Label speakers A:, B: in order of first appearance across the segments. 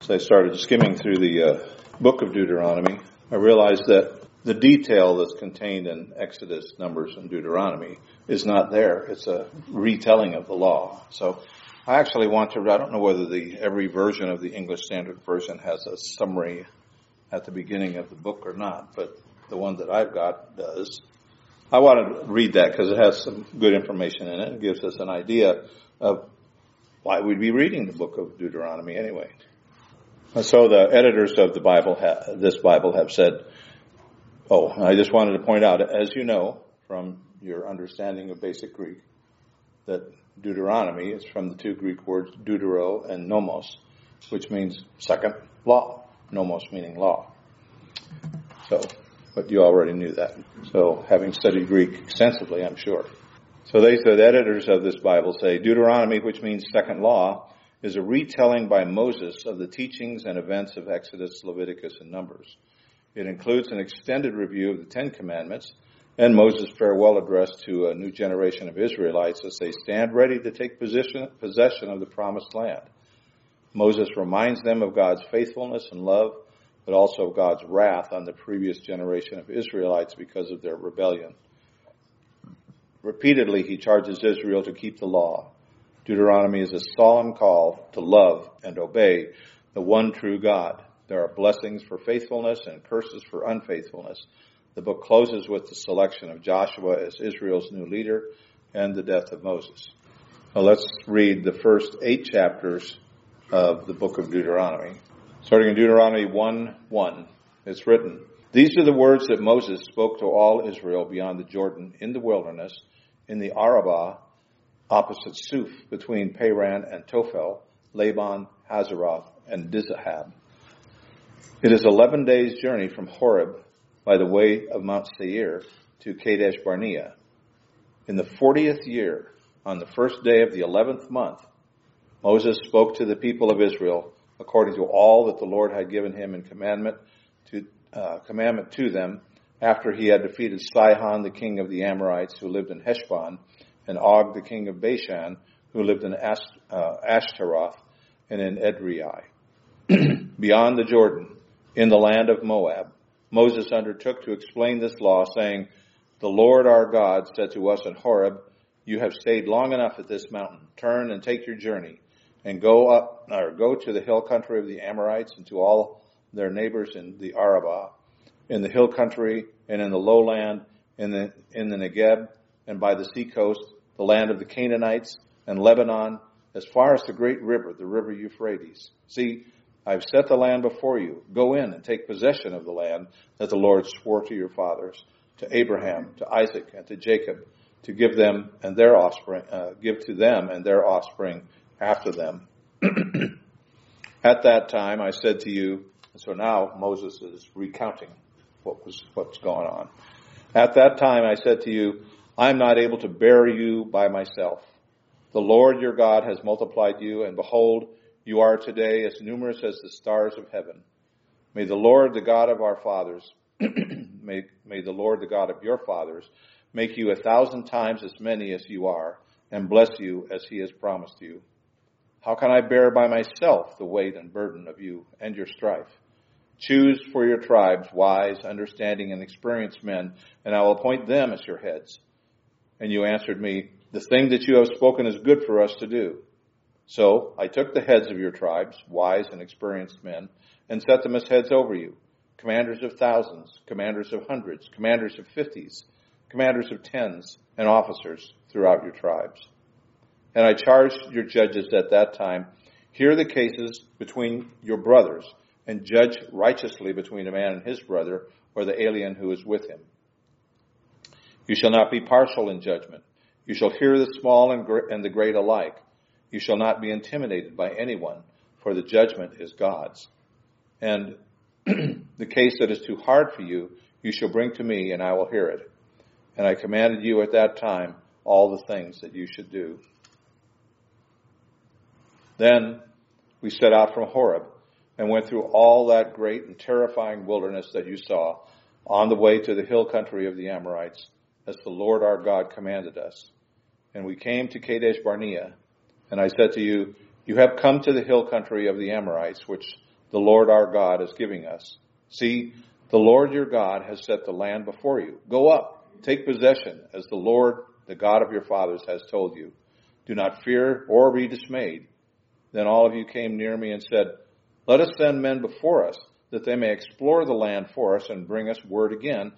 A: As I started skimming through the book of Deuteronomy, I realized that the detail that's contained in Exodus, Numbers, and Deuteronomy is not there. It's a retelling of the law. So I actually want to, I don't know whether every version of the English Standard Version has a summary at the beginning of the book or not, but the one that I've got does. I want to read that because it has some good information in it. It gives us an idea of why we'd be reading the book of Deuteronomy anyway. So the editors of the Bible, this Bible, have said, I just wanted to point out, as you know from your understanding of basic Greek, that Deuteronomy is from the two Greek words deutero and nomos, which means second law, nomos meaning law. But you already knew that. So having studied Greek extensively, I'm sure. So the editors of this Bible say, Deuteronomy, which means second law, is a retelling by Moses of the teachings and events of Exodus, Leviticus, and Numbers. It includes an extended review of the Ten Commandments and Moses' farewell address to a new generation of Israelites as they stand ready to take possession of the promised land. Moses reminds them of God's faithfulness and love, but also of God's wrath on the previous generation of Israelites because of their rebellion. Repeatedly, he charges Israel to keep the law. Deuteronomy is a solemn call to love and obey the one true God. There are blessings for faithfulness and curses for unfaithfulness. The book closes with the selection of Joshua as Israel's new leader and the death of Moses. Now let's read the first 8 chapters of the book of Deuteronomy. Starting in Deuteronomy 1:1, it's written, These are the words that Moses spoke to all Israel beyond the Jordan in the wilderness, in the Arabah, opposite Suf, between Paran and Tophel, Laban, Hazeroth, and Dizahab. It is 11 days' journey from Horeb by the way of Mount Seir to Kadesh Barnea. In the 40th year, on the first day of the 11th month, Moses spoke to the people of Israel according to all that the Lord had given him in commandment to them, after he had defeated Sihon, the king of the Amorites, who lived in Heshbon, and Og, the king of Bashan, who lived in Ashtaroth and in Edrei. Beyond the Jordan, in the land of Moab, Moses undertook to explain this law, saying, The Lord our God said to us in Horeb, You have stayed long enough at this mountain. Turn and take your journey, and go to the hill country of the Amorites and to all their neighbors in the Arabah, in the hill country and in the lowland, in the Negeb, and by the seacoast, the land of the Canaanites, and Lebanon, as far as the great river, the river Euphrates. See, I've set the land before you. Go in and take possession of the land that the Lord swore to your fathers, to Abraham, to Isaac, and to Jacob, to give them and their offspring, after them. At that time, I said to you, and so now Moses is recounting what's going on. At that time, I said to you, I am not able to bear you by myself. The Lord your God has multiplied you, and behold, you are today as numerous as the stars of heaven. May the Lord, the God of our fathers, may the Lord, the God of your fathers, make you 1,000 times as many as you are, and bless you as he has promised you. How can I bear by myself the weight and burden of you and your strife? Choose for your tribes wise, understanding, and experienced men, and I will appoint them as your heads. And you answered me, The thing that you have spoken is good for us to do. So I took the heads of your tribes, wise and experienced men, and set them as heads over you, commanders of thousands, commanders of hundreds, commanders of 50s, commanders of 10s, and officers throughout your tribes. And I charged your judges at that time, hear the cases between your brothers, and judge righteously between a man and his brother, or the alien who is with him. You shall not be partial in judgment. You shall hear the small and the great alike. You shall not be intimidated by anyone, for the judgment is God's. And the case that is too hard for you, you shall bring to me, and I will hear it. And I commanded you at that time all the things that you should do. Then we set out from Horeb and went through all that great and terrifying wilderness that you saw on the way to the hill country of the Amorites, as the Lord our God commanded us. And we came to Kadesh Barnea, and I said to you, You have come to the hill country of the Amorites, which the Lord our God is giving us. See, the Lord your God has set the land before you. Go up, take possession, as the Lord, the God of your fathers, has told you. Do not fear or be dismayed. Then all of you came near me and said, let us send men before us, that they may explore the land for us and bring us word again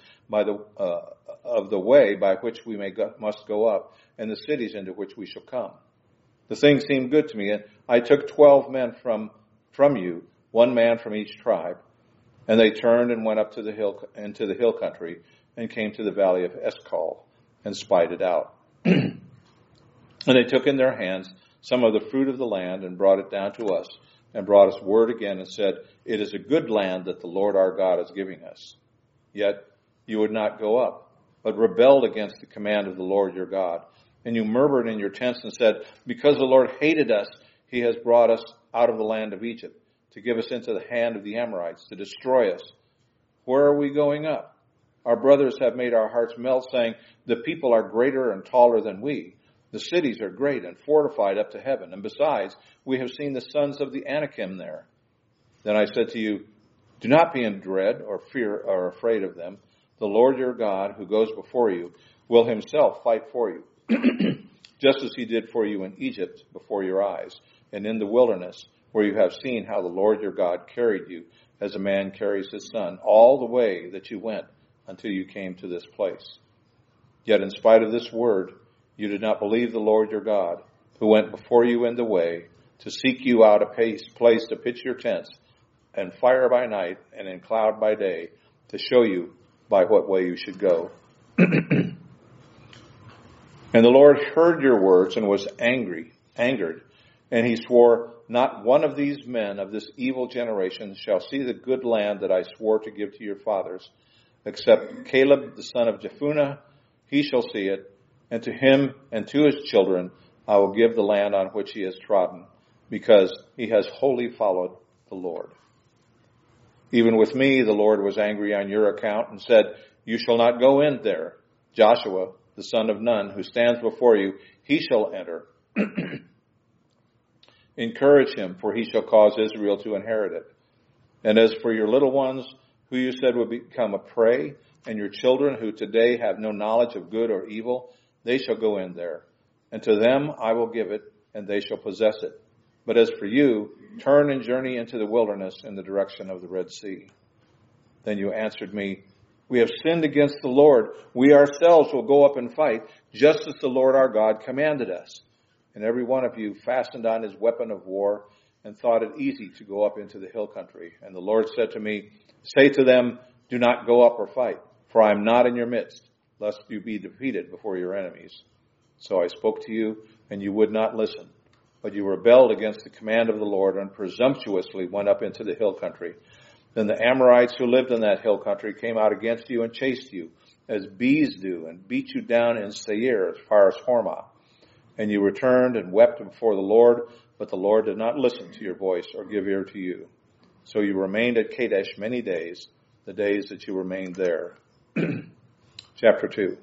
A: of the way by which we must go up, and the cities into which we shall come. The thing seemed good to me, and I took 12 men from you, 1 man from each tribe. And they turned and went up to into the hill country, and came to the valley of Eshcol, and spied it out. And they took in their hands some of the fruit of the land, and brought it down to us, and brought us word again, and said, it is a good land that the Lord our God is giving us. Yet you would not go up, but rebelled against the command of the Lord your God. And you murmured in your tents and said, because the Lord hated us, he has brought us out of the land of Egypt, to give us into the hand of the Amorites, to destroy us. Where are we going up? Our brothers have made our hearts melt, saying, the people are greater and taller than we. The cities are great and fortified up to heaven. And besides, we have seen the sons of the Anakim there. Then I said to you, do not be in dread or fear or afraid of them. The Lord your God, who goes before you, will himself fight for you, just as he did for you in Egypt before your eyes, and in the wilderness, where you have seen how the Lord your God carried you, as a man carries his son, all the way that you went until you came to this place. Yet in spite of this word, you did not believe the Lord your God, who went before you in the way, to seek you out a place to pitch your tents, and fire by night and in cloud by day, to show you by what way you should go. And the Lord heard your words and was angered, and he swore, not one of these men of this evil generation shall see the good land that I swore to give to your fathers, except Caleb the son of Jephunneh, he shall see it, and to him and to his children I will give the land on which he has trodden, because he has wholly followed the Lord. Even with me the Lord was angry on your account, and said, you shall not go in there. Joshua, the son of Nun, who stands before you, he shall enter. Encourage him, for he shall cause Israel to inherit it. And as for your little ones, who you said would become a prey, and your children who today have no knowledge of good or evil, they shall go in there. And to them I will give it, and they shall possess it. But as for you, turn and journey into the wilderness in the direction of the Red Sea. Then you answered me, we have sinned against the Lord. We ourselves will go up and fight, just as the Lord our God commanded us. And every one of you fastened on his weapon of war and thought it easy to go up into the hill country. And the Lord said to me, say to them, do not go up or fight, for I am not in your midst, lest you be defeated before your enemies. So I spoke to you, and you would not listen. But you rebelled against the command of the Lord and presumptuously went up into the hill country. Then the Amorites who lived in that hill country came out against you and chased you, as bees do, and beat you down in Seir as far as Hormah. And you returned and wept before the Lord, but the Lord did not listen to your voice or give ear to you. So you remained at Kadesh many days, the days that you remained there. Chapter 2.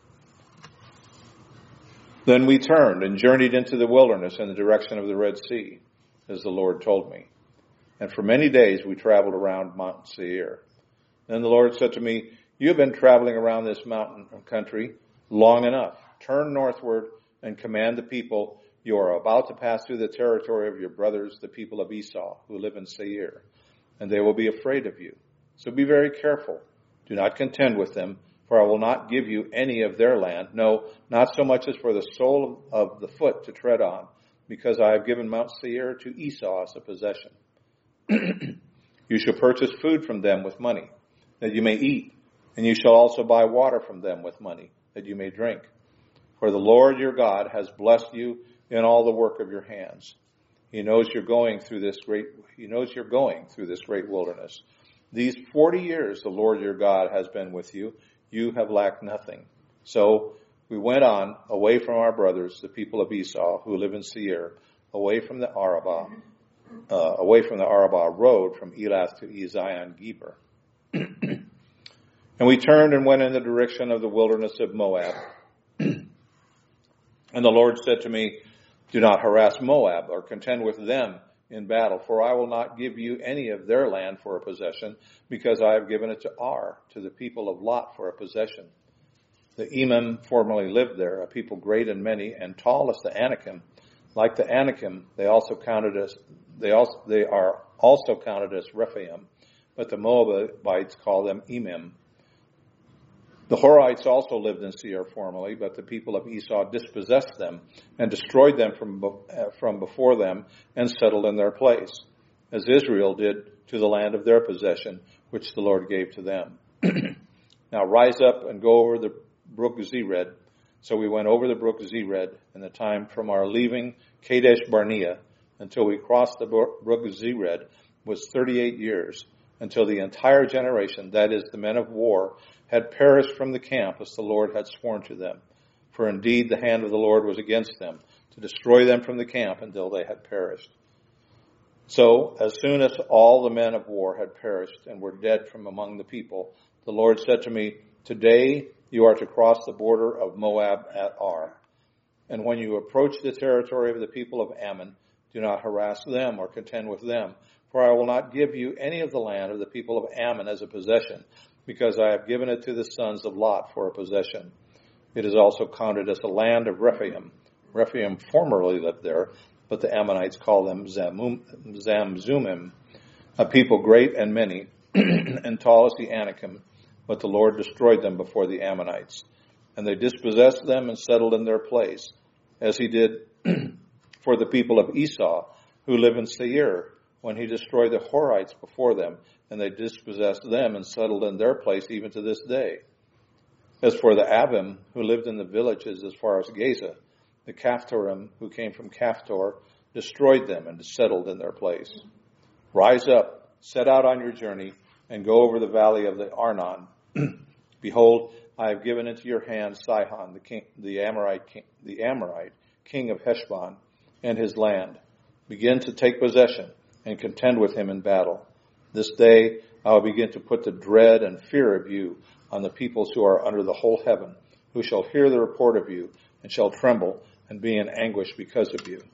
A: Then we turned and journeyed into the wilderness in the direction of the Red Sea, as the Lord told me. And for many days we traveled around Mount Seir. Then the Lord said to me, you have been traveling around this mountain country long enough. Turn northward and command the people, you are about to pass through the territory of your brothers, the people of Esau, who live in Seir, and they will be afraid of you. So be very careful. Do not contend with them, for I will not give you any of their land, no, not so much as for the sole of the foot to tread on, because I have given Mount Seir to Esau as a possession. You shall purchase food from them with money, that you may eat, and you shall also buy water from them with money, that you may drink. For the Lord your God has blessed you in all the work of your hands. He knows you're going through this great wilderness. These 40 years the Lord your God has been with you. You have lacked nothing. So we went on away from our brothers, the people of Esau, who live in Seir, away from the Arabah road from Elath to Ezion-Geber. And we turned and went in the direction of the wilderness of Moab. And the Lord said to me, do not harass Moab or contend with them in battle, for I will not give you any of their land for a possession, because I have given it to Ar, to the people of Lot, for a possession. The Emim formerly lived there, a people great and many, and tall as the Anakim. Like the Anakim, they are also counted as Rephaim, but the Moabites call them Emim. The Horites also lived in Seir formerly, but the people of Esau dispossessed them and destroyed them from before them and settled in their place, as Israel did to the land of their possession, which the Lord gave to them. Now rise up and go over the brook Zered. So we went over the brook Zered, and the time from our leaving Kadesh Barnea until we crossed the brook Zered was 38 years, until the entire generation, that is, the men of war, had perished from the camp as the Lord had sworn to them. For indeed the hand of the Lord was against them, to destroy them from the camp until they had perished. So, as soon as all the men of war had perished and were dead from among the people, the Lord said to me, Today you are to cross the border of Moab at Ar. And when you approach the territory of the people of Ammon, do not harass them or contend with them, for I will not give you any of the land of the people of Ammon as a possession, because I have given it to the sons of Lot for a possession. It is also counted as the land of Rephaim. Rephaim formerly lived there, but the Ammonites call them Zamzumim, a people great and many, and tall as the Anakim, but the Lord destroyed them before the Ammonites. And they dispossessed them and settled in their place, as he did for the people of Esau, who live in Seir, when he destroyed the Horites before them, and they dispossessed them and settled in their place even to this day. As for the Avim, who lived in the villages as far as Gaza, the Caphtorim, who came from Caphtor, destroyed them and settled in their place. Rise up, set out on your journey, and go over the valley of the Arnon. Behold, I have given into your hand Sihon, the Amorite king of Heshbon, and his land. Begin to take possession and contend with him in battle. This day I will begin to put the dread and fear of you on the peoples who are under the whole heaven, who shall hear the report of you and shall tremble and be in anguish because of you.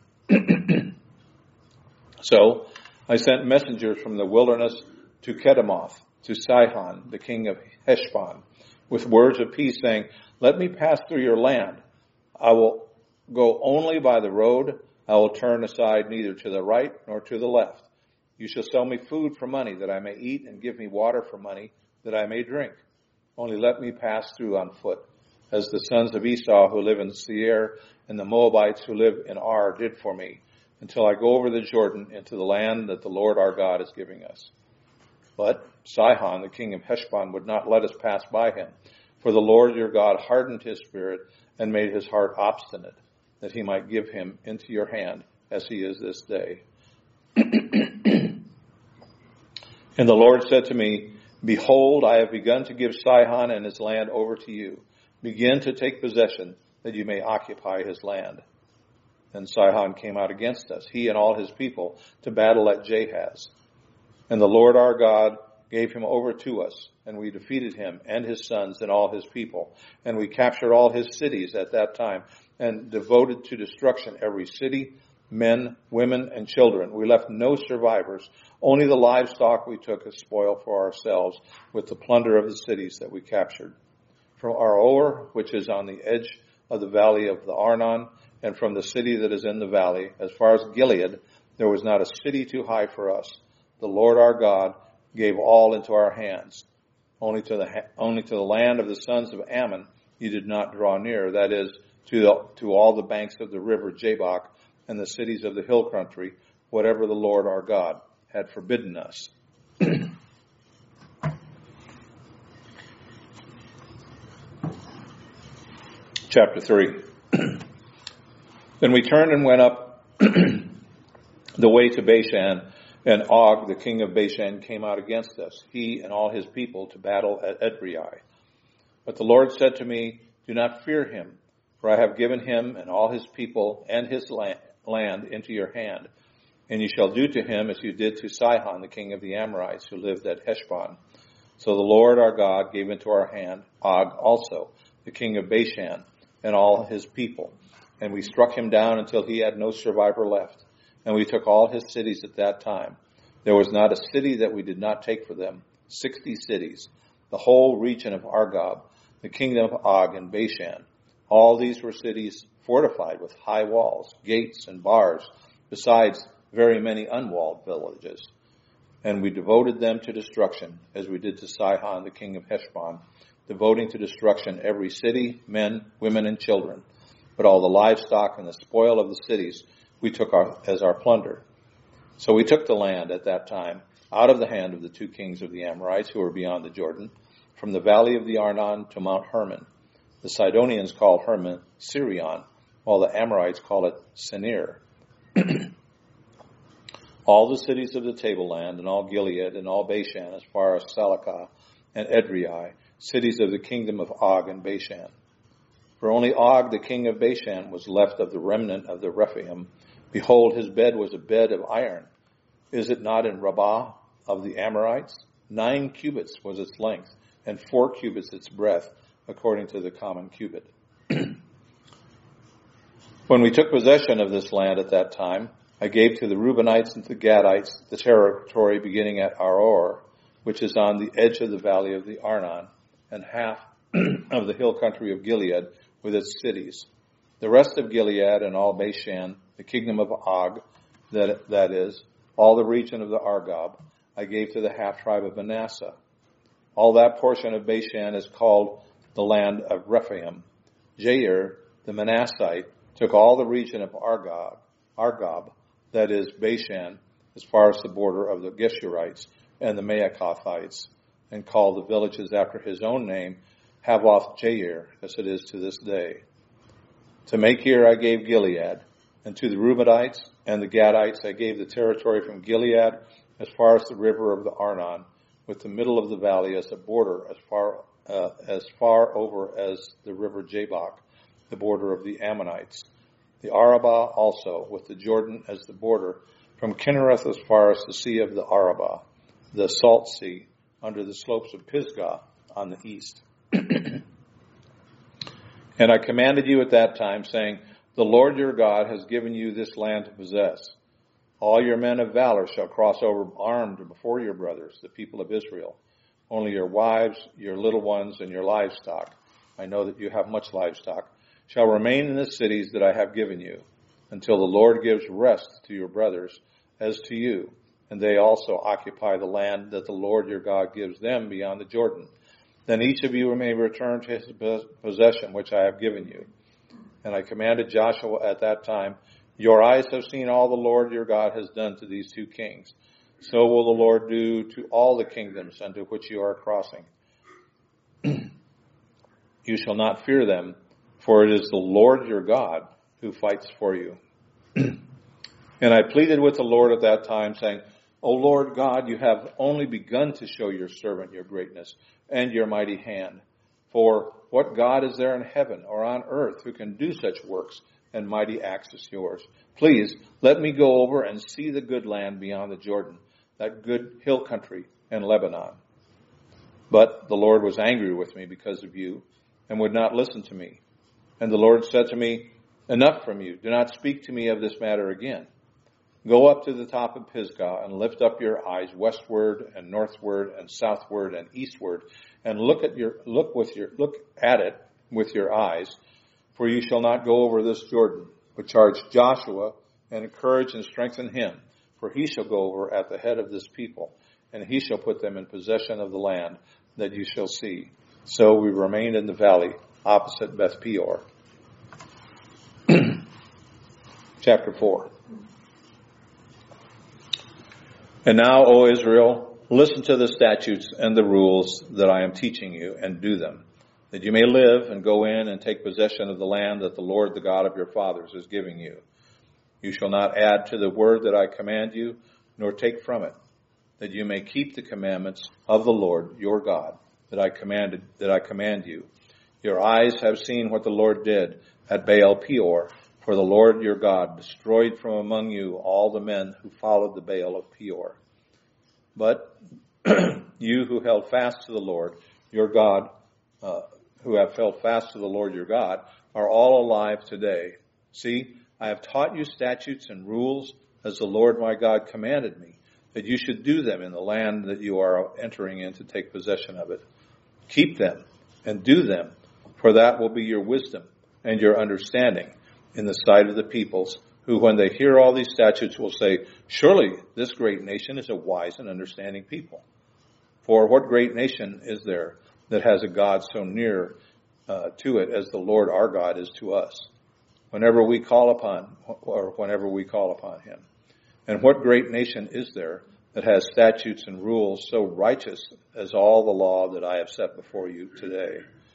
A: So I sent messengers from the wilderness to Kedemoth, to Sihon, the king of Heshbon, with words of peace, saying, Let me pass through your land. I will go only by the road. I will turn aside neither to the right nor to the left. You shall sell me food for money that I may eat, and give me water for money that I may drink. Only let me pass through on foot, as the sons of Esau who live in Seir and the Moabites who live in Ar did for me, until I go over the Jordan into the land that the Lord our God is giving us. But Sihon, the king of Heshbon, would not let us pass by him, for the Lord your God hardened his spirit and made his heart obstinate, that he might give him into your hand, as he is this day. And the Lord said to me, Behold, I have begun to give Sihon and his land over to you. Begin to take possession, that you may occupy his land. Then Sihon came out against us, he and all his people, to battle at Jahaz. And the Lord our God gave him over to us, and we defeated him and his sons and all his people. And we captured all his cities at that time, and devoted to destruction every city, men, women, and children. We left no survivors. Only the livestock we took as spoil for ourselves, with the plunder of the cities that we captured. From Aroer, which is on the edge of the valley of the Arnon, and from the city that is in the valley, as far as Gilead, there was not a city too high for us. The Lord our God gave all into our hands. Only to the land of the sons of Ammon you did not draw near, that is, to all the banks of the river Jabbok and the cities of the hill country, whatever the Lord our God had forbidden us. Chapter 3. Then we turned and went up the way to Bashan, and Og, the king of Bashan, came out against us, he and all his people, to battle at Edrei. But the Lord said to me, Do not fear him, for I have given him and all his people and his land into your hand. And you shall do to him as you did to Sihon, the king of the Amorites, who lived at Heshbon. So the Lord our God gave into our hand Og also, the king of Bashan, and all his people. And we struck him down until he had no survivor left. and we took all his cities at that time. There was not a city that we did not take for them, 60 cities, the whole region of Argob, the kingdom of Og and Bashan. All these were cities fortified with high walls, gates, and bars, besides very many unwalled villages. And we devoted them to destruction, as we did to Sihon, the king of Heshbon, devoting to destruction every city, men, women, and children. But all the livestock and the spoil of the cities we took as our plunder. So we took the land at that time out of the hand of the two kings of the Amorites who were beyond the Jordan, from the valley of the Arnon to Mount Hermon. The Sidonians called Hermon Sirion, while the Amorites called it Senir. All the cities of the tableland, and all Gilead, and all Bashan, as far as Salakah and Edrei, cities of the kingdom of Og and Bashan. For only Og, the king of Bashan, was left of the remnant of the Rephaim. Behold, his bed was a bed of iron. Is it not in Rabbah of the Amorites? 9 cubits was its length, and 4 cubits its breadth, according to the common cubit. When we took possession of this land at that time, I gave to the Reubenites and the Gadites the territory beginning at Aroer, which is on the edge of the valley of the Arnon, and half of the hill country of Gilead with its cities. The rest of Gilead and all Bashan, the kingdom of Og, that is, all the region of the Argob, I gave to the half-tribe of Manasseh. All that portion of Bashan is called the land of Rephaim. Jair, the Manassite, took all the region of Argob, that is, Bashan, as far as the border of the Geshurites and the Maacathites, and called the villages after his own name Havoth Jair, as it is to this day. To Machir I gave Gilead, and to the Reubenites and the Gadites I gave the territory from Gilead as far as the river of the Arnon, with the middle of the valley as a border as far over as the river Jabbok, the border of the Ammonites. The Arabah also, with the Jordan as the border, from Kinnereth as far as the sea of the Arabah, the salt sea, under the slopes of Pisgah on the east. And I commanded you at that time, saying, the Lord your God has given you this land to possess. All your men of valor shall cross over armed before your brothers, the people of Israel. Only your wives, your little ones, and your livestock, I know that you have much livestock, shall remain in the cities that I have given you, until the Lord gives rest to your brothers as to you, and they also occupy the land that the Lord your God gives them beyond the Jordan. Then each of you may return to his possession which I have given you. And I commanded Joshua at that time, your eyes have seen all the Lord your God has done to these two kings. So will the Lord do to all the kingdoms unto which you are crossing. You shall not fear them, for it is the Lord your God who fights for you. And I pleaded with the Lord at that time, saying, O Lord God, you have only begun to show your servant your greatness and your mighty hand. For what God is there in heaven or on earth who can do such works and mighty acts as yours? Please let me go over and see the good land beyond the Jordan, that good hill country and Lebanon. But the Lord was angry with me because of you and would not listen to me. And the Lord said to me, enough from you. Do not speak to me of this matter again. Go up to the top of Pisgah and lift up your eyes westward and northward and southward and eastward, and look at it with your eyes, for you shall not go over this Jordan, but charge Joshua and encourage and strengthen him, for he shall go over at the head of this people, and he shall put them in possession of the land that you shall see. So we remained in the valley opposite Beth Peor. Chapter 4. And now, O Israel, listen to the statutes and the rules that I am teaching you, and do them, that you may live and go in and take possession of the land that the Lord, the God of your fathers, is giving you. You shall not add to the word that I command you, nor take from it, that you may keep the commandments of the Lord your God that I command you. Your eyes have seen what the Lord did at Baal Peor, for the Lord your God destroyed from among you all the men who followed the Baal of Peor. But you who held fast to the Lord your God, who have held fast to the Lord your God, are all alive today. See, I have taught you statutes and rules as the Lord my God commanded me, that you should do them in the land that you are entering in to take possession of it. Keep them and do them, for that will be your wisdom and your understanding in the sight of the peoples, who when they hear all these statutes will say, surely this great nation is a wise and understanding people. For what great nation is there that has a God so near to it as the Lord our God is to us, whenever we call upon him? And what great nation is there that has statutes and rules so righteous as all the law that I have set before you today?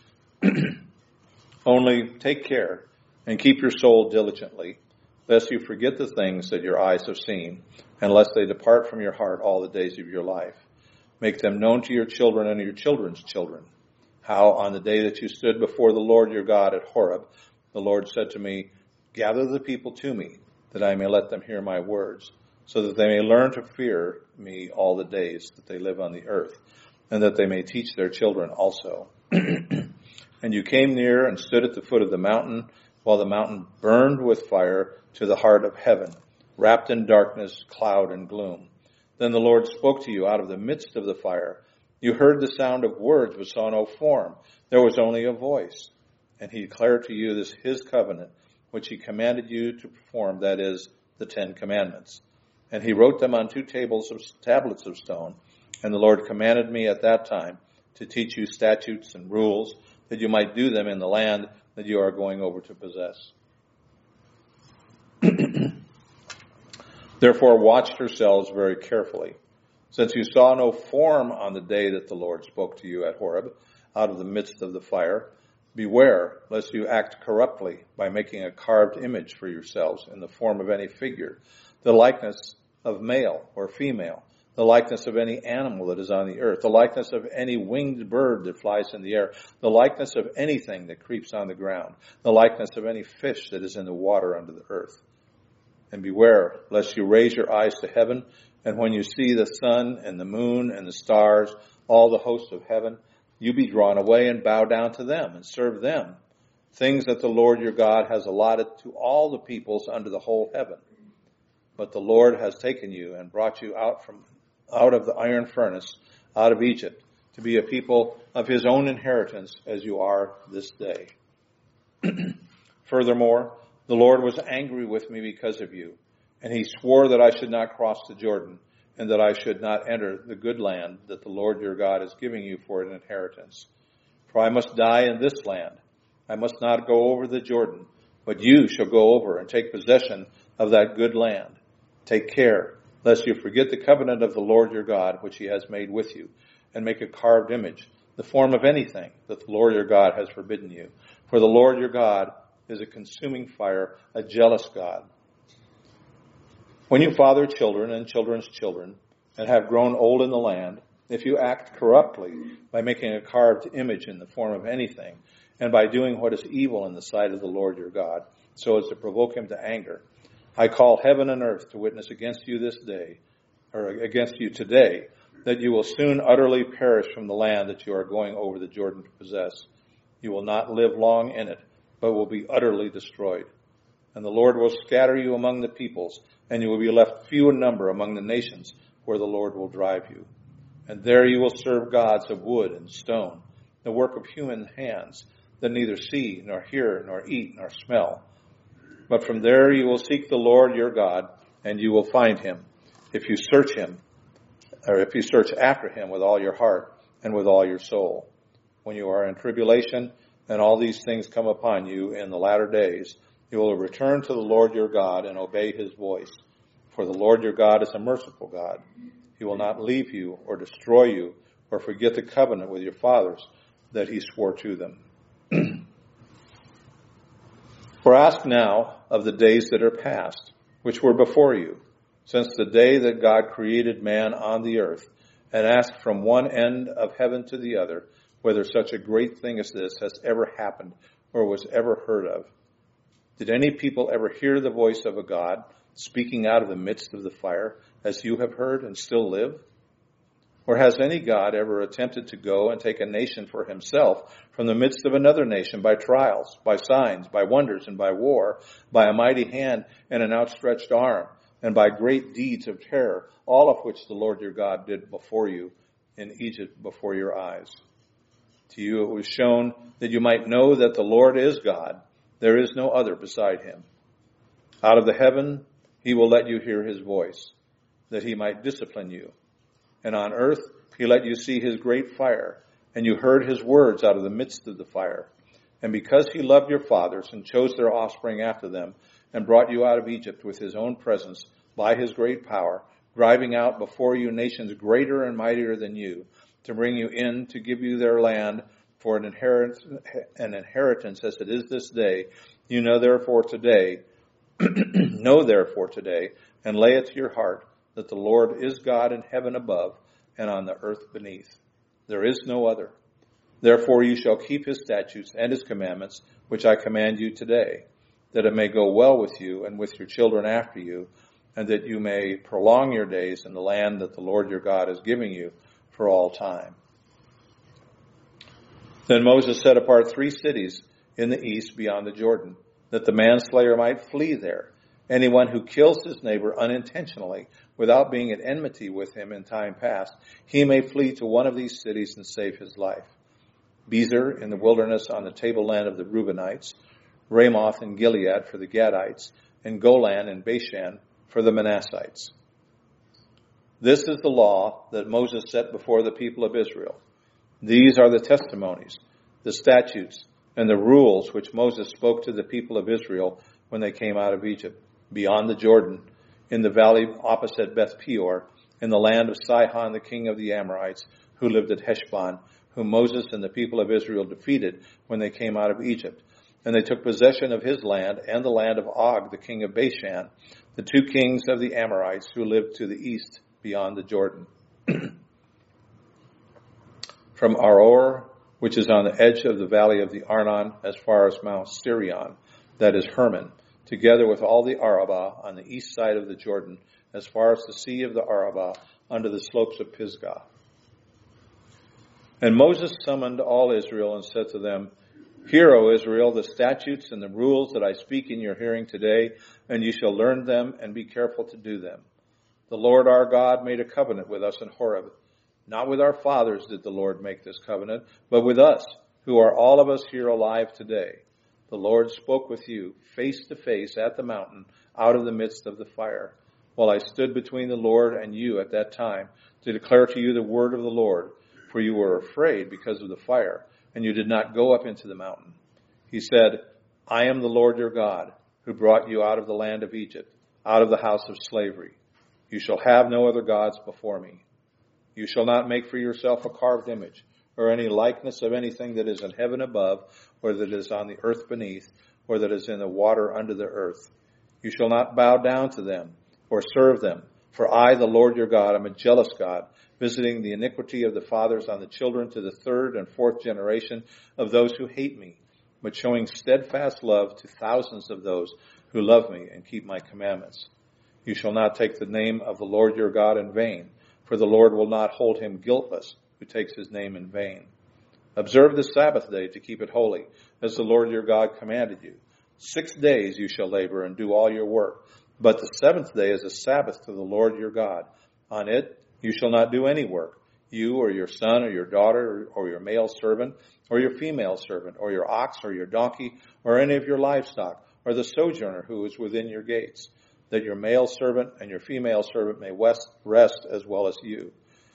A: Only take care and keep your soul diligently, lest you forget the things that your eyes have seen, and lest they depart from your heart all the days of your life. Make them known to your children and your children's children, how on the day that you stood before the Lord your God at Horeb, the Lord said to me, gather the people to me, that I may let them hear my words, so that they may learn to fear me all the days that they live on the earth, and that they may teach their children also. And you came near and stood at the foot of the mountain, while the mountain burned with fire to the heart of heaven, wrapped in darkness, cloud, and gloom. Then the Lord spoke to you out of the midst of the fire. You heard the sound of words, but saw no form. There was only a voice. And he declared to you this his covenant, which he commanded you to perform, that is, the 10 Commandments. And he wrote them on 2 tablets of stone. And the Lord commanded me at that time to teach you statutes and rules, that you might do them in the land that you are going over to possess. Therefore watch yourselves very carefully, since you saw no form on the day that the Lord spoke to you at Horeb, out of the midst of the fire. Beware, lest you act corruptly by making a carved image for yourselves in the form of any figure, the likeness of male or female, the likeness of any animal that is on the earth, the likeness of any winged bird that flies in the air, the likeness of anything that creeps on the ground, the likeness of any fish that is in the water under the earth. And beware, lest you raise your eyes to heaven, and when you see the sun and the moon and the stars, all the hosts of heaven, you be drawn away and bow down to them and serve them, things that the Lord your God has allotted to all the peoples under the whole heaven. But the Lord has taken you and brought you out of the iron furnace, out of Egypt, to be a people of his own inheritance, as you are this day. Furthermore, the Lord was angry with me because of you, and he swore that I should not cross the Jordan, and that I should not enter the good land that the Lord your God is giving you for an inheritance. For I must die in this land. I must not go over the Jordan, but you shall go over and take possession of that good land. Take care, lest you forget the covenant of the Lord your God, which he has made with you, and make a carved image, the form of anything that the Lord your God has forbidden you. For the Lord your God is a consuming fire, a jealous God. When you father children and children's children, and have grown old in the land, if you act corruptly by making a carved image in the form of anything, and by doing what is evil in the sight of the Lord your God, so as to provoke him to anger, I call heaven and earth to witness against you this day, or against you today, that you will soon utterly perish from the land that you are going over the Jordan to possess. You will not live long in it, but will be utterly destroyed. And the Lord will scatter you among the peoples, and you will be left few in number among the nations where the Lord will drive you. And there you will serve gods of wood and stone, the work of human hands, that neither see, nor hear, nor eat, nor smell. But from there you will seek the Lord your God, and you will find him, if you search after him with all your heart and with all your soul. When you are in tribulation, and all these things come upon you in the latter days, you will return to the Lord your God and obey his voice. For the Lord your God is a merciful God. He will not leave you or destroy you or forget the covenant with your fathers that he swore to them. For ask now of the days that are past, which were before you, since the day that God created man on the earth, and ask from one end of heaven to the other, whether such a great thing as this has ever happened or was ever heard of. Did any people ever hear the voice of a God speaking out of the midst of the fire, as you have heard and still live? Or has any God ever attempted to go and take a nation for himself from the midst of another nation by trials, by signs, by wonders, and by war, by a mighty hand and an outstretched arm, and by great deeds of terror, all of which the Lord your God did before you in Egypt before your eyes. To you it was shown that you might know that the Lord is God. There is no other beside him. Out of the heaven he will let you hear his voice, that he might discipline you. And on earth he let you see his great fire, and you heard his words out of the midst of the fire. And because he loved your fathers and chose their offspring after them, and brought you out of Egypt with his own presence by his great power, driving out before you nations greater and mightier than you, to bring you in to give you their land for an inheritance as it is this day, you know therefore today, and lay it to your heart that the Lord is God in heaven above and on the earth beneath. There is no other. Therefore you shall keep his statutes and his commandments, which I command you today, that it may go well with you and with your children after you, and that you may prolong your days in the land that the Lord your God is giving you for all time. Then Moses set apart 3 cities in the east beyond the Jordan, that the manslayer might flee there. Anyone who kills his neighbor unintentionally, without being at enmity with him in time past, he may flee to one of these cities and save his life. Bezer in the wilderness on the tableland of the Reubenites, Ramoth in Gilead for the Gadites, and Golan in Bashan for the Manassites. This is the law that Moses set before the people of Israel. These are the testimonies, the statutes, and the rules which Moses spoke to the people of Israel when they came out of Egypt, beyond the Jordan, in the valley opposite Beth Peor, in the land of Sihon, the king of the Amorites, who lived at Heshbon, whom Moses and the people of Israel defeated when they came out of Egypt. And they took possession of his land and the land of Og, the king of Bashan, the 2 kings of the Amorites who lived to the east beyond the Jordan. From Aroer, which is on the edge of the valley of the Arnon, as far as Mount Sirion, that is Hermon, together with all the Arabah on the east side of the Jordan, as far as the sea of the Arabah, under the slopes of Pisgah. And Moses summoned all Israel and said to them, Hear, O Israel, the statutes and the rules that I speak in your hearing today, and you shall learn them and be careful to do them. The Lord our God made a covenant with us in Horeb. Not with our fathers did the Lord make this covenant, but with us, who are all of us here alive today. The Lord spoke with you face to face at the mountain out of the midst of the fire, while I stood between the Lord and you at that time to declare to you the word of the Lord, for you were afraid because of the fire, and you did not go up into the mountain. He said, I am the Lord your God, who brought you out of the land of Egypt, out of the house of slavery. You shall have no other gods before me. You shall not make for yourself a carved image, or any likeness of anything that is in heaven above, or that is on the earth beneath, or that is in the water under the earth. You shall not bow down to them, or serve them. For I, the Lord your God, am a jealous God, visiting the iniquity of the fathers on the children to the 3rd and 4th generation of those who hate me, but showing steadfast love to thousands of those who love me and keep my commandments. You shall not take the name of the Lord your God in vain, for the Lord will not hold him guiltless who takes his name in vain. Observe the Sabbath day to keep it holy, as the Lord your God commanded you. 6 days you shall labor and do all your work, but the 7th day is a Sabbath to the Lord your God. On it you shall not do any work, you or your son or your daughter or your male servant or your female servant or your ox or your donkey or any of your livestock or the sojourner who is within your gates, that your male servant and your female servant may rest as well as you.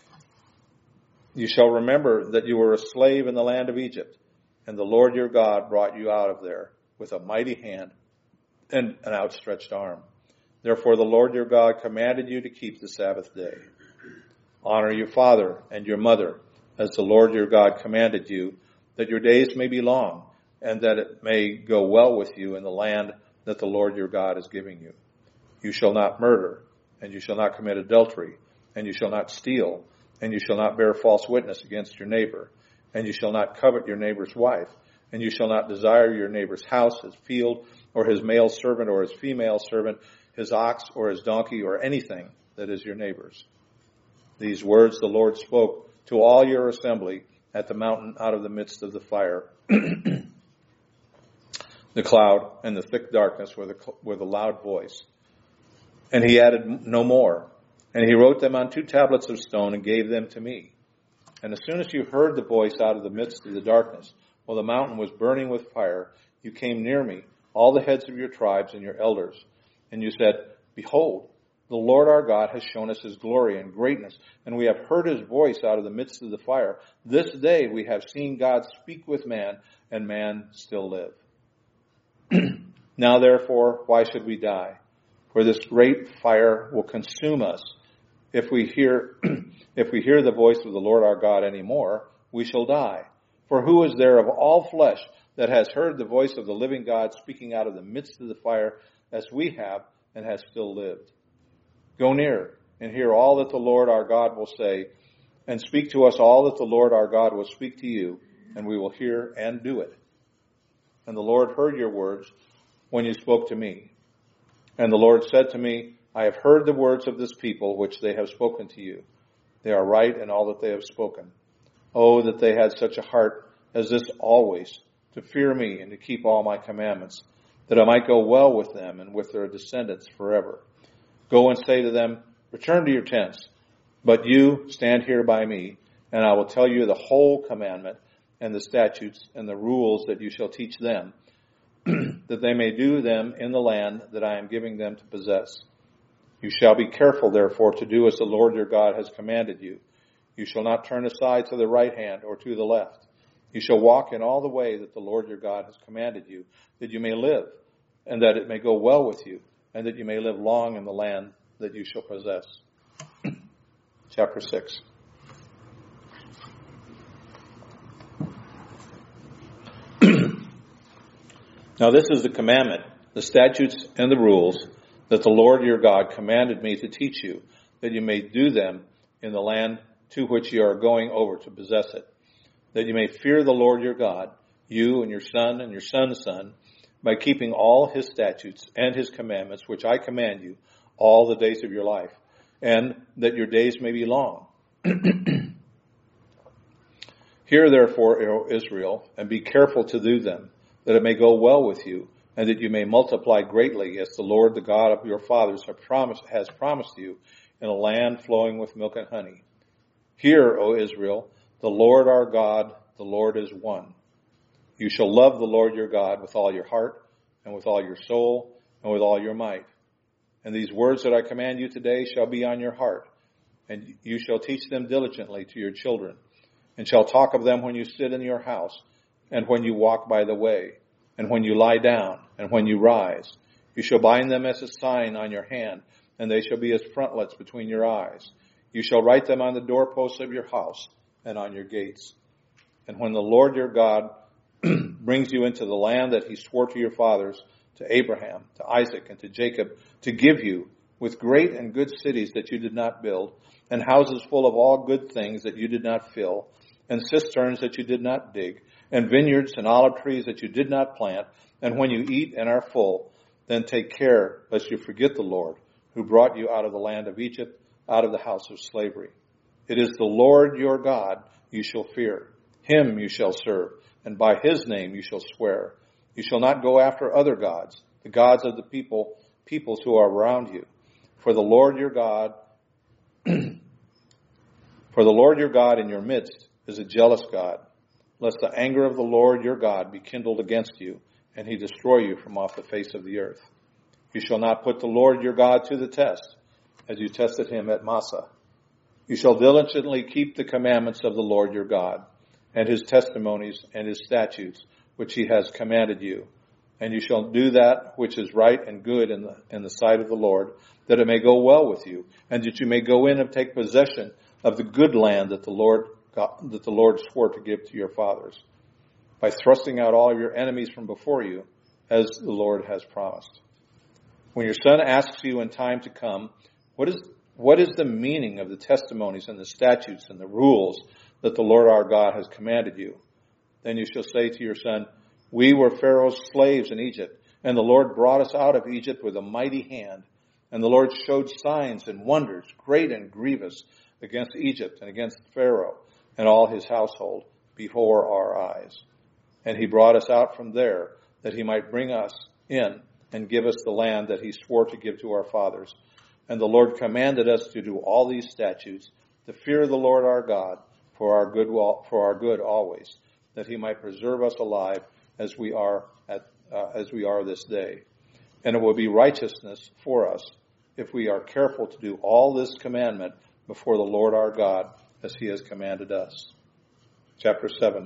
A: You shall remember that you were a slave in the land of Egypt, and the Lord your God brought you out of there with a mighty hand and an outstretched arm. Therefore the Lord your God commanded you to keep the Sabbath day. Honor your father and your mother, as the Lord your God commanded you, that your days may be long, and that it may go well with you in the land that the Lord your God is giving you. You shall not murder, and you shall not commit adultery, and you shall not steal, and you shall not bear false witness against your neighbor, and you shall not covet your neighbor's wife, and you shall not desire your neighbor's house, his field, or his male servant or his female servant, his ox or his donkey, or anything that is your neighbor's. These words the Lord spoke to all your assembly at the mountain out of the midst of the fire, the cloud, and the thick darkness with a loud voice. And he added no more. And he wrote them on 2 tablets of stone and gave them to me. And as soon as you heard the voice out of the midst of the darkness, while the mountain was burning with fire, you came near me, all the heads of your tribes and your elders. And you said, Behold, the Lord our God has shown us his glory and greatness, and we have heard his voice out of the midst of the fire. This day we have seen God speak with man, and man still live. Now therefore, why should we die? For this great fire will consume us. If we hear the voice of the Lord our God any more, we shall die. For who is there of all flesh that has heard the voice of the living God speaking out of the midst of the fire as we have and has still lived? Go near and hear all that the Lord our God will say, and speak to us all that the Lord our God will speak to you, and we will hear and do it. And the Lord heard your words when you spoke to me. And the Lord said to me, I have heard the words of this people which they have spoken to you. They are right in all that they have spoken. Oh, that they had such a heart as this always, to fear me and to keep all my commandments, that I might go well with them and with their descendants forever. Go and say to them, Return to your tents, but you stand here by me, and I will tell you the whole commandment and the statutes and the rules that you shall teach them, that they may do them in the land that I am giving them to possess. You shall be careful, therefore, to do as the Lord your God has commanded you. You shall not turn aside to the right hand or to the left. You shall walk in all the way that the Lord your God has commanded you, that you may live, and that it may go well with you, and that you may live long in the land that you shall possess. Chapter 6. Now this is the commandment, the statutes and the rules that the Lord your God commanded me to teach you, that you may do them in the land to which you are going over to possess it, that you may fear the Lord your God, you and your son's son, by keeping all his statutes and his commandments, which I command you, all the days of your life, and that your days may be long. Hear therefore, O Israel, and be careful to do them, that it may go well with you, and that you may multiply greatly, as the Lord, the God of your fathers, has promised you, in a land flowing with milk and honey. Hear, O Israel, the Lord our God, the Lord is one. You shall love the Lord your God with all your heart, and with all your soul, and with all your might. And these words that I command you today shall be on your heart, and you shall teach them diligently to your children, and shall talk of them when you sit in your house, and when you walk by the way, and when you lie down, and when you rise. You shall bind them as a sign on your hand, and they shall be as frontlets between your eyes. You shall write them on the doorposts of your house and on your gates. And when the Lord your God brings you into the land that he swore to your fathers, to Abraham, to Isaac, and to Jacob, to give you, with great and good cities that you did not build, and houses full of all good things that you did not fill, and cisterns that you did not dig, and vineyards and olive trees that you did not plant, and when you eat and are full, then take care lest you forget the Lord, who brought you out of the land of Egypt, out of the house of slavery. It is the Lord your God you shall fear. Him you shall serve, and by his name you shall swear. You shall not go after other gods, the gods of the peoples who are around you. For the Lord your God, in your midst is a jealous God, lest the anger of the Lord your God be kindled against you, and he destroy you from off the face of the earth. You shall not put the Lord your God to the test, as you tested him at Massah. You shall diligently keep the commandments of the Lord your God, and his testimonies and his statutes, which he has commanded you. And you shall do that which is right and good in the sight of the Lord, that it may go well with you, and that you may go in and take possession of the good land that the Lord swore to give to your fathers, by thrusting out all of your enemies from before you, as the Lord has promised. When your son asks you in time to come, what is the meaning of the testimonies and the statutes and the rules that the Lord our God has commanded you? Then you shall say to your son, we were Pharaoh's slaves in Egypt, and the Lord brought us out of Egypt with a mighty hand. And the Lord showed signs and wonders, great and grievous, against Egypt and against Pharaoh and all his household before our eyes. And he brought us out from there, that he might bring us in and give us the land that he swore to give to our fathers. And the Lord commanded us to do all these statutes, to fear the Lord our God for our good always, that he might preserve us alive as we are this day. And it will be righteousness for us if we are careful to do all this commandment before the Lord our God as he has commanded us. Chapter 7.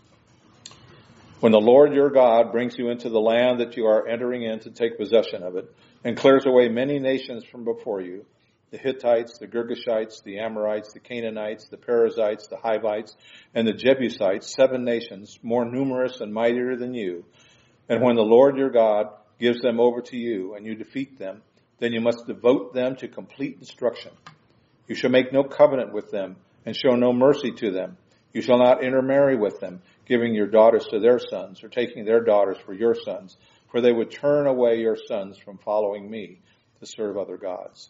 A: When the Lord your God brings you into the land that you are entering in to take possession of it, and clears away many nations from before you, the Hittites, the Girgashites, the Amorites, the Canaanites, the Perizzites, the Hivites, and the Jebusites, 7 nations, more numerous and mightier than you. And when the Lord your God gives them over to you, and you defeat them, then you must devote them to complete destruction. You shall make no covenant with them, and show no mercy to them. You shall not intermarry with them, giving your daughters to their sons, or taking their daughters for your sons, for they would turn away your sons from following me to serve other gods.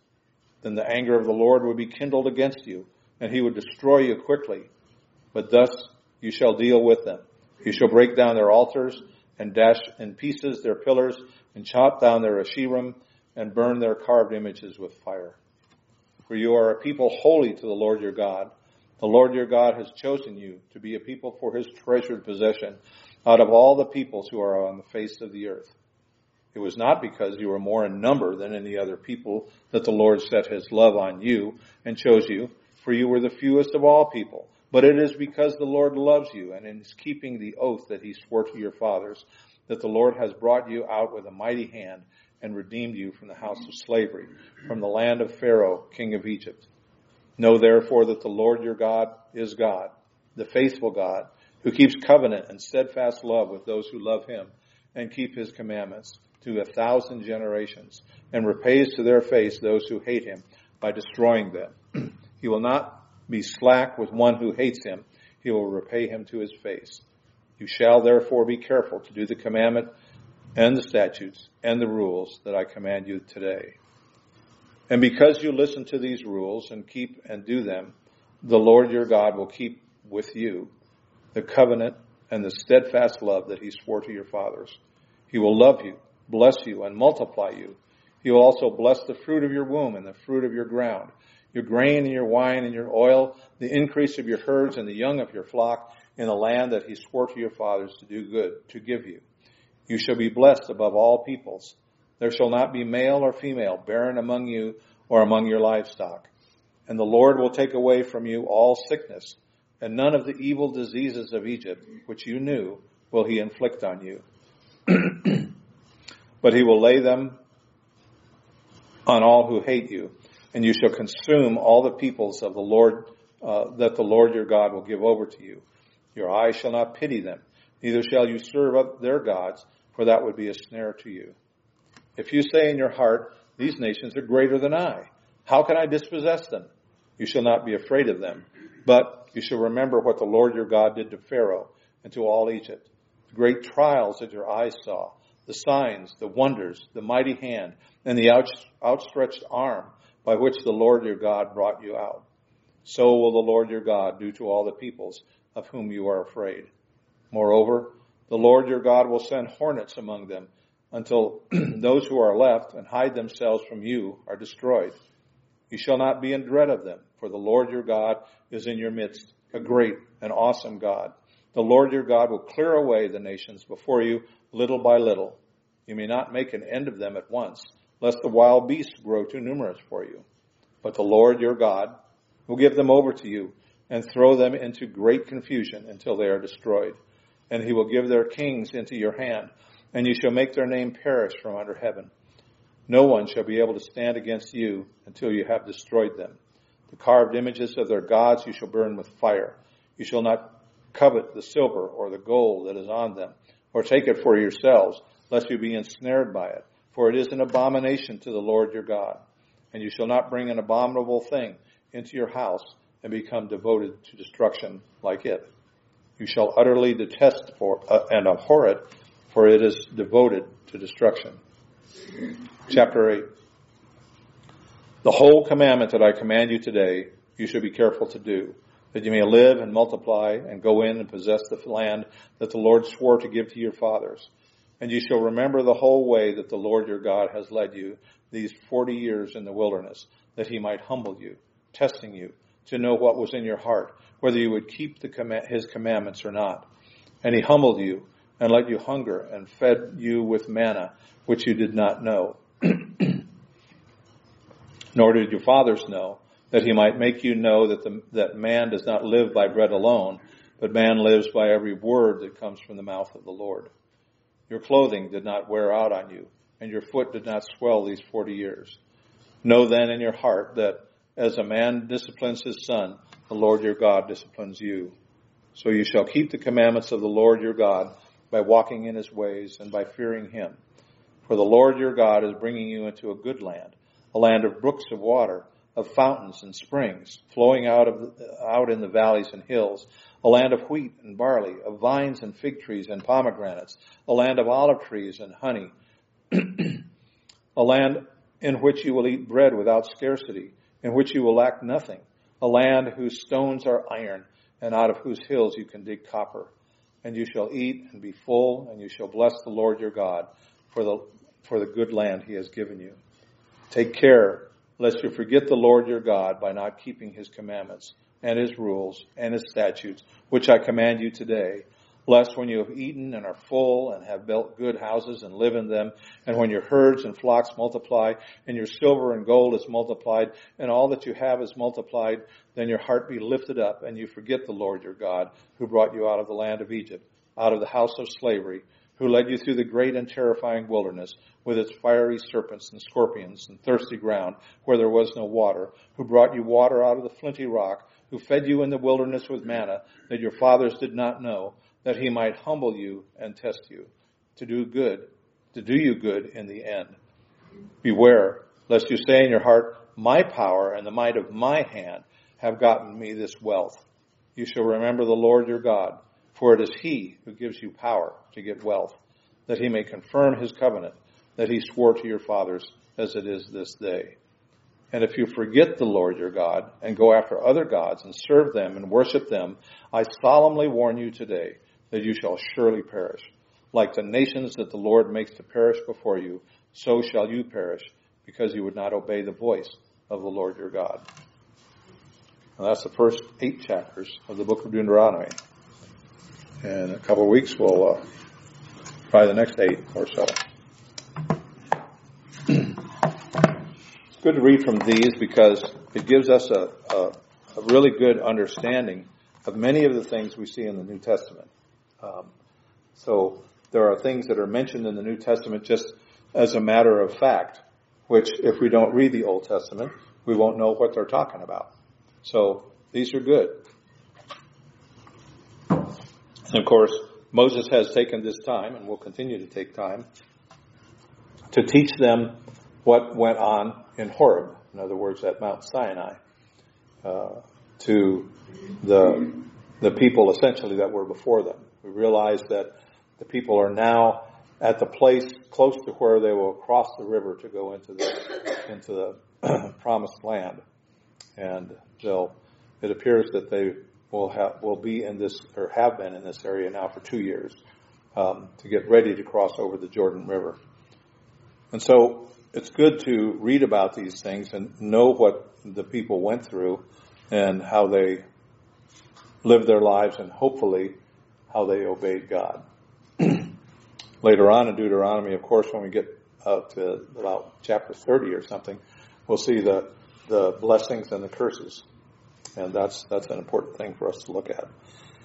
A: Then the anger of the Lord would be kindled against you, and he would destroy you quickly. But thus you shall deal with them. You shall break down their altars, and dash in pieces their pillars, and chop down their Asherim, and burn their carved images with fire. For you are a people holy to the Lord your God. The Lord your God has chosen you to be a people for his treasured possession out of all the peoples who are on the face of the earth. It was not because you were more in number than any other people that the Lord set his love on you and chose you, for you were the fewest of all people. But it is because the Lord loves you and is keeping the oath that he swore to your fathers, that the Lord has brought you out with a mighty hand and redeemed you from the house of slavery, from the land of Pharaoh, king of Egypt. Know therefore that the Lord your God is God, the faithful God, who keeps covenant and steadfast love with those who love him and keep his commandments to 1,000 generations, and repays to their face those who hate him by destroying them. He will not be slack with one who hates him. He will repay him to his face. You shall therefore be careful to do the commandment and the statutes and the rules that I command you today. And because you listen to these rules and keep and do them, the Lord your God will keep with you the covenant and the steadfast love that he swore to your fathers. He will love you, bless you, and multiply you. He will also bless the fruit of your womb and the fruit of your ground, your grain and your wine and your oil, the increase of your herds and the young of your flock in the land that he swore to your fathers to do good, to give you. You shall be blessed above all peoples. There shall not be male or female barren among you or among your livestock. And the Lord will take away from you all sickness, and none of the evil diseases of Egypt, which you knew, will he inflict on you. But he will lay them on all who hate you, and you shall consume all the peoples of the Lord, that the Lord your God will give over to you. Your eyes shall not pity them, neither shall you serve their gods, for that would be a snare to you. If you say in your heart, these nations are greater than I, how can I dispossess them? You shall not be afraid of them, but you shall remember what the Lord your God did to Pharaoh and to all Egypt, the great trials that your eyes saw, the signs, the wonders, the mighty hand, and the outstretched arm by which the Lord your God brought you out. So will the Lord your God do to all the peoples of whom you are afraid. Moreover, the Lord your God will send hornets among them until those who are left and hide themselves from you are destroyed. You shall not be in dread of them, for the Lord your God is in your midst, a great and awesome God. The Lord your God will clear away the nations before you little by little. You may not make an end of them at once, lest the wild beasts grow too numerous for you. But the Lord your God will give them over to you and throw them into great confusion until they are destroyed. And he will give their kings into your hand, and you shall make their name perish from under heaven. No one shall be able to stand against you until you have destroyed them. The carved images of their gods you shall burn with fire. You shall not covet the silver or the gold that is on them, or take it for yourselves, lest you be ensnared by it. For it is an abomination to the Lord your God. And you shall not bring an abominable thing into your house and become devoted to destruction like it. You shall utterly detest and abhor it, for it is devoted to destruction. Chapter 8. The whole commandment that I command you today, you should be careful to do, that you may live and multiply and go in and possess the land that the Lord swore to give to your fathers. And you shall remember the whole way that the Lord your God has led you these 40 years in the wilderness, that he might humble you, testing you, to know what was in your heart, whether you would keep his commandments or not. And he humbled you and let you hunger and fed you with manna, which you did not know. Nor did your fathers know, that he might make you know that man does not live by bread alone, but man lives by every word that comes from the mouth of the Lord. Your clothing did not wear out on you, and your foot did not swell these 40 years. Know then in your heart that as a man disciplines his son, the Lord your God disciplines you. So you shall keep the commandments of the Lord your God by walking in his ways and by fearing him. For the Lord your God is bringing you into a good land, a land of brooks of water, of fountains and springs, flowing out in the valleys and hills, a land of wheat and barley, of vines and fig trees and pomegranates, a land of olive trees and honey, a land in which you will eat bread without scarcity, in which you will lack nothing, a land whose stones are iron, and out of whose hills you can dig copper. And you shall eat and be full, and you shall bless the Lord your God for the good land he has given you. Take care lest you forget the Lord your God by not keeping his commandments and his rules and his statutes, which I command you today, lest when you have eaten and are full and have built good houses and live in them, and when your herds and flocks multiply, and your silver and gold is multiplied, and all that you have is multiplied, then your heart be lifted up, and you forget the Lord your God, who brought you out of the land of Egypt, out of the house of slavery, who led you through the great and terrifying wilderness with its fiery serpents and scorpions and thirsty ground where there was no water, who brought you water out of the flinty rock, who fed you in the wilderness with manna that your fathers did not know, that he might humble you and test you, to do you good in the end. Beware, lest you say in your heart, my power and the might of my hand have gotten me this wealth. You shall remember the Lord your God, for it is he who gives you power to get wealth, that he may confirm his covenant, that he swore to your fathers, as it is this day. And if you forget the Lord your God, and go after other gods, and serve them and worship them, I solemnly warn you today that you shall surely perish. Like the nations that the Lord makes to perish before you, so shall you perish, because you would not obey the voice of the Lord your God. And that's the first 8 chapters of the book of Deuteronomy. In a couple of weeks, we'll try the next 8 or so. It's good to read from these because it gives us a really good understanding of many of the things we see in the New Testament. So there are things that are mentioned in the New Testament just as a matter of fact, which if we don't read the Old Testament, we won't know what they're talking about. So these are good. And of course, Moses has taken this time, and will continue to take time, to teach them what went on in Horeb, in other words, at Mount Sinai, to the people essentially that were before them. We realize that the people are now at the place close to where they will cross the river to go into the promised land, and it appears that they will be in this, or have been in this area now for 2 years, to get ready to cross over the Jordan River. And so it's good to read about these things and know what the people went through and how they lived their lives, and hopefully how they obeyed God. Later on in Deuteronomy, of course, when we get up to about chapter 30 or something, we'll see the blessings and the curses. And that's an important thing for us to look at.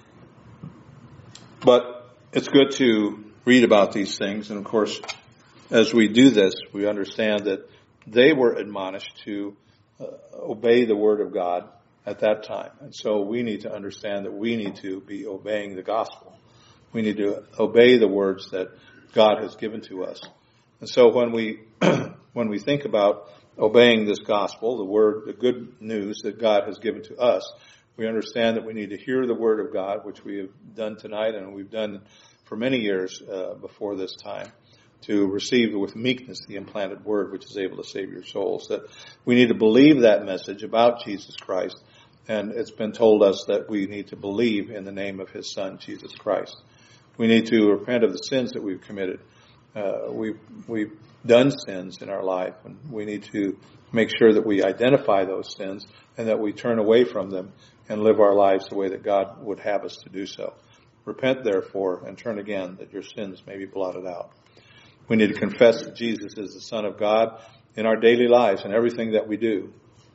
A: But it's good to read about these things. And of course, as we do this, we understand that they were admonished to obey the word of God at that time. And so we need to understand that we need to be obeying the gospel. We need to obey the words that God has given to us. And so when we think about obeying this gospel, the good news that God has given to us, we understand that we need to hear the word of God, which we have done tonight and we've done for many years before this time, to receive with meekness the implanted word which is able to save your souls. That we need to believe that message about Jesus Christ, and it's been told us that we need to believe in the name of his Son, Jesus Christ. We need to repent of the sins that we've committed we've done sins in our life, and we need to make sure that we identify those sins and that we turn away from them and live our lives the way that God would have us to do so. Repent, therefore, and turn again, that your sins may be blotted out. We need to confess that Jesus is the Son of God in our daily lives and everything that we do.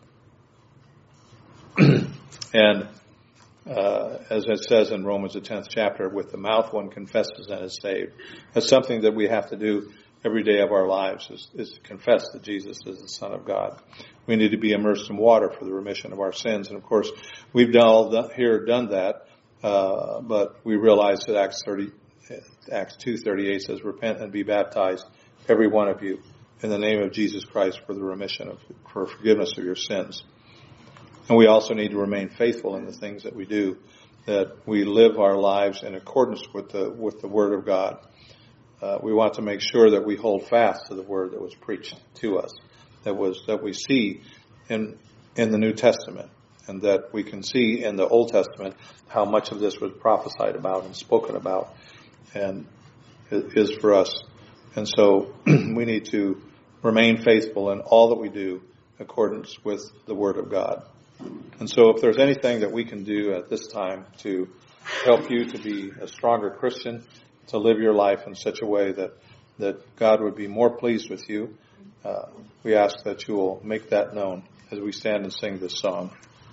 A: And as it says in Romans, the 10th chapter, with the mouth one confesses and is saved. That's something that we have to do every day of our lives, is to confess that Jesus is the Son of God. We need to be immersed in water for the remission of our sins. And of course, we've done that, but we realize that Acts 2:38 says, repent and be baptized, every one of you, in the name of Jesus Christ for forgiveness of your sins. And we also need to remain faithful in the things that we do, that we live our lives in accordance with the Word of God. We want to make sure that we hold fast to the Word that was preached to us, that we see in the New Testament, and that we can see in the Old Testament how much of this was prophesied about and spoken about, and is for us. And so we need to remain faithful in all that we do in accordance with the Word of God. And so if there's anything that we can do at this time to help you to be a stronger Christian, to live your life in such a way that God would be more pleased with you, we ask that you will make that known as we stand and sing this song.